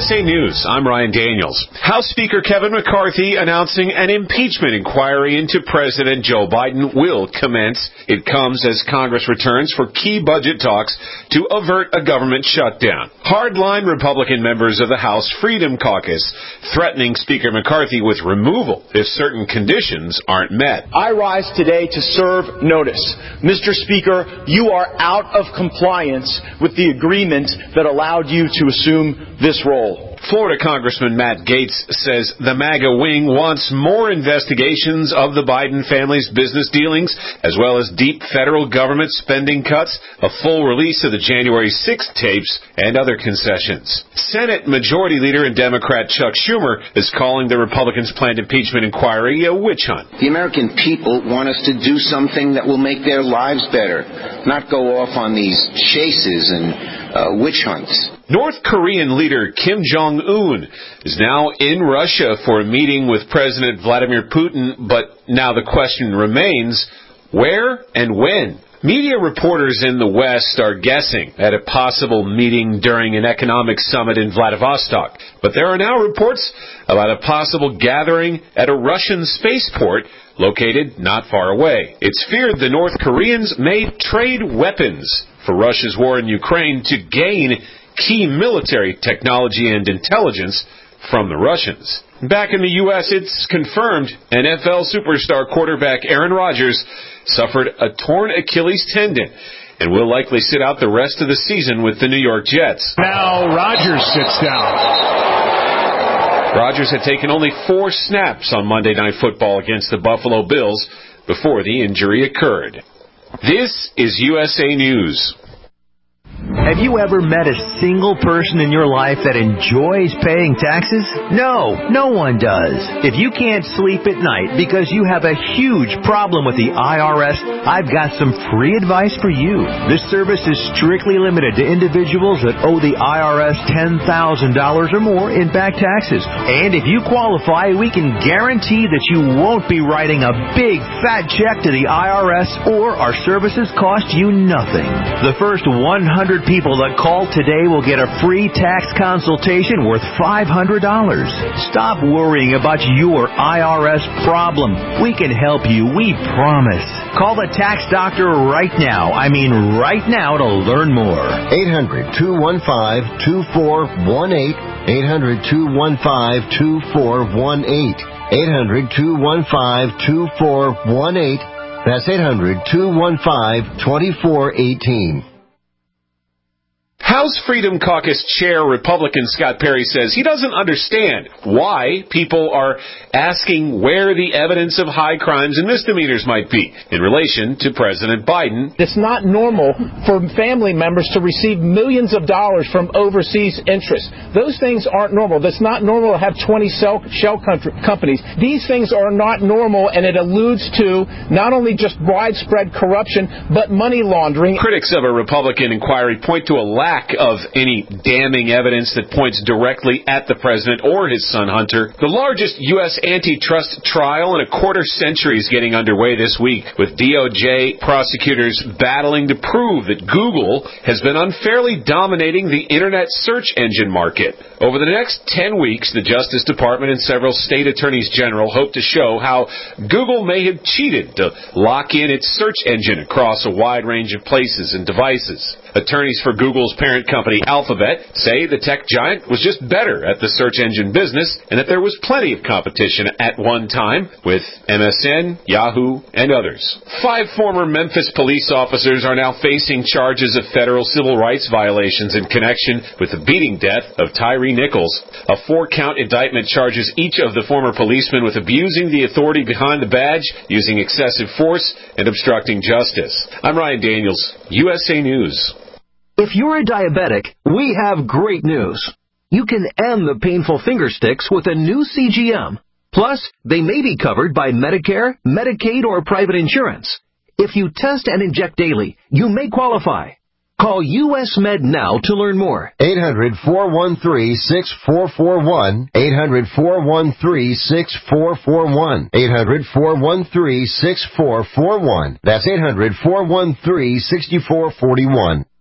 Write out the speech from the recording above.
USA News, I'm Ryan Daniels. House Speaker Kevin McCarthy announcing an impeachment inquiry into President Joe Biden will commence. It comes as Congress returns for key budget talks to avert a government shutdown. Hardline Republican members of the House Freedom Caucus threatening Speaker McCarthy with removal if certain conditions aren't met. I rise today to serve notice. Mr. Speaker, you are out of compliance with the agreement that allowed you to assume this role. Florida Congressman Matt Gaetz says the MAGA wing wants more investigations of the Biden family's business dealings, as well as deep federal government spending cuts, a full release of the January 6th tapes, and other concessions. Senate Majority Leader and Democrat Chuck Schumer is calling the Republicans' planned impeachment inquiry a witch hunt. The American people want us to do something that will make their lives better, not go off on these chases and witch hunts. North Korean leader Kim Jong-un is now in Russia for a meeting with President Vladimir Putin, but now the question remains, where and when? Media reporters in the West are guessing at a possible meeting during an economic summit in Vladivostok, but there are now reports about a possible gathering at a Russian spaceport located not far away. It's feared the North Koreans may trade weapons for Russia's war in Ukraine to gain key military technology and intelligence from the Russians. Back in the U.S., it's confirmed NFL superstar quarterback Aaron Rodgers suffered a torn Achilles tendon and will likely sit out the rest of the season with the New York Jets. Now Rodgers sits down. Rodgers had taken only 4 snaps on Monday Night Football against the Buffalo Bills before the injury occurred. This is USA News. Have you ever met a single person in your life that enjoys paying taxes? No one does. If you can't sleep at night because you have a huge problem with the IRS, I've got some free advice for you. This service is strictly limited to individuals that owe the IRS $10,000 or more in back taxes. And if you qualify, we can guarantee that you won't be writing a big fat check to the IRS, or our services cost you nothing. The first 100 people that call today will get a free tax consultation worth $500. Stop worrying about your IRS problem. We can help you, we promise. Call the tax doctor right now. I mean right now to learn more. 800-215-2418. 800-215-2418. 800-215-2418. That's 800-215-2418. House Freedom Caucus Chair Republican Scott Perry says he doesn't understand why people are asking where the evidence of high crimes and misdemeanors might be in relation to President Biden. It's not normal for family members to receive millions of dollars from overseas interests. Those things aren't normal. It's not normal to have 20 shell companies. These things are not normal, and it alludes to not only just widespread corruption, but money laundering. Critics of a Republican inquiry point to a lack of any damning evidence that points directly at the president or his son Hunter. The largest U.S. antitrust trial in a quarter century is getting underway this week, with DOJ prosecutors battling to prove that Google has been unfairly dominating the internet search engine market. Over the next 10 weeks, the Justice Department and several state attorneys general hope to show how Google may have cheated to lock in its search engine across a wide range of places and devices. Attorneys for Google's parent company Alphabet say the tech giant was just better at the search engine business and that there was plenty of competition at one time with MSN, Yahoo, and others. 5 former Memphis police officers are now facing charges of federal civil rights violations in connection with the beating death of Tyree Nichols. A 4-count indictment charges each of the former policemen with abusing the authority behind the badge, using excessive force, and obstructing justice. I'm Ryan Daniels, USA News. If you're a diabetic, we have great news. You can end the painful finger sticks with a new CGM. Plus, they may be covered by Medicare, Medicaid, or private insurance. If you test and inject daily, you may qualify. Call US Med now to learn more. 800-413-6441. 800-413-6441. 800-413-6441. That's 800-413-6441.